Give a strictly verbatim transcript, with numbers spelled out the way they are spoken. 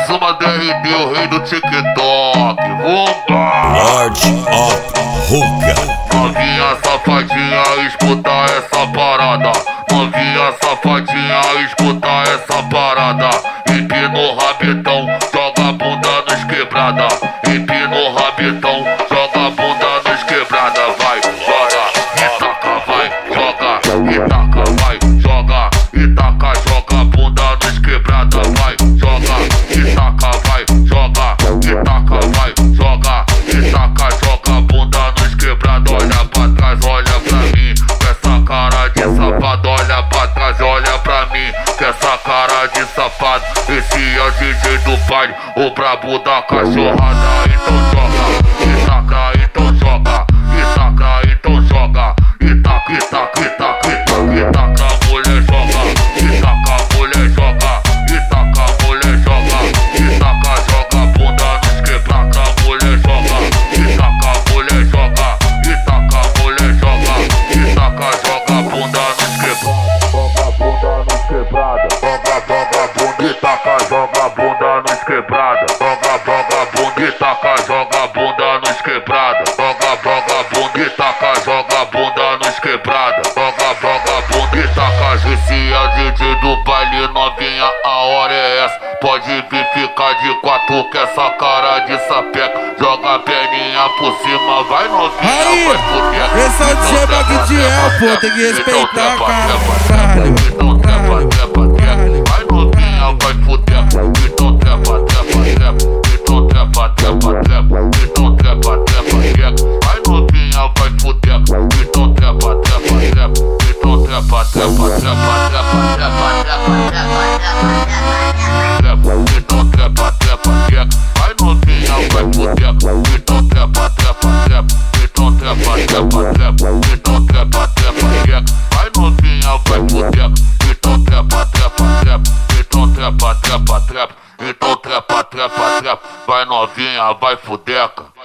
uma D R D, o rei do TikTok. Vambora! Lord of Hookah. Novinha safadinha, escuta essa parada. Novinha safadinha, escuta essa parada. Empina o rabetão, joga a bunda nos quebrada. Empina o rabetão, joga a bunda nos quebrada. Vai, joga, e taca, vai, joga, e taca, vai, joga, e taca, joga a bunda nos quebrada. Vai, joga, e taca, vai, joga, e taca, vai, joga, e taca, joga a bunda nos quebrada. Olha pra trás, olha pra mim, com essa cara de safado. Olha pra trás, olha pra mim, com essa cara de safado. Esse é o D J do baile, o brabo da cachorrada. Então joga, e taca, então joga, e taca, então joga, e taca, e taca, e taca, e taca, e taca, a mulher joga, e taca, a mulher joga, e taca, a mulher joga, e taca, joga a bunda nos quebrada. A mulher joga, e taca, a mulher joga, e taca, a mulher joga, e taca, joga a bunda nos quebrada. Joga a bunda nos quebrada, joga, joga a bunda, e taca, joga a bunda nos quebrada. Joga, joga a bunda, e taca, joga a bunda nos quebrada. Joga, joga a bunda, e taca, joga a bunda nos quebrada. Joga, joga a bunda, e taca. Esse é o D J do baile, novinha, a hora é essa. Pode vir ficar de quatro com essa cara de sapeca. Joga a perninha por cima, vai novinha, aí, vai fuder. esse é o D J Bagdiel, pô, tem que respeitar, caralho. Então trepa, trepa, trepa, vai novinha, vai fuder. Então trepa, trepa, trepa, então trepa, trepa, trepa, então trepa, trepa, trepa, vai novinha, vai fuder. Então trepa, trepa, trepa, então trepa, trepa, trepa, trepa, trepa, trepa, trepa, então trepa, trepa, trepa, vai novinha, vai fuder. Então trepa, trepa, trepa, então trepa, trepa, trepa, então trepa, trepa, trepa, vai novinha, vai fuder. Então trepa, trepa, trepa, então trepa, trepa, trepa, então trepa, trepa, trepa, vai novinha, vai fudeca.